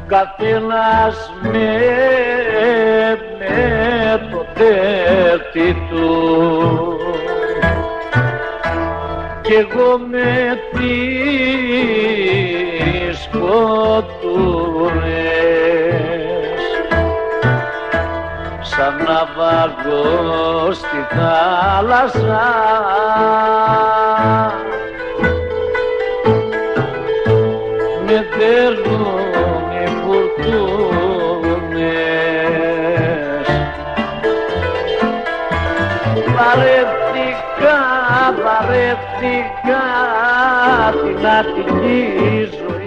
καθένας με το τέρτη του κι εγώ με τις κοτούρες σαν ναυαγός στη θάλασσα με δέρνουν οι φουρτούνες. Βαρέθηκα την Αττική ζωή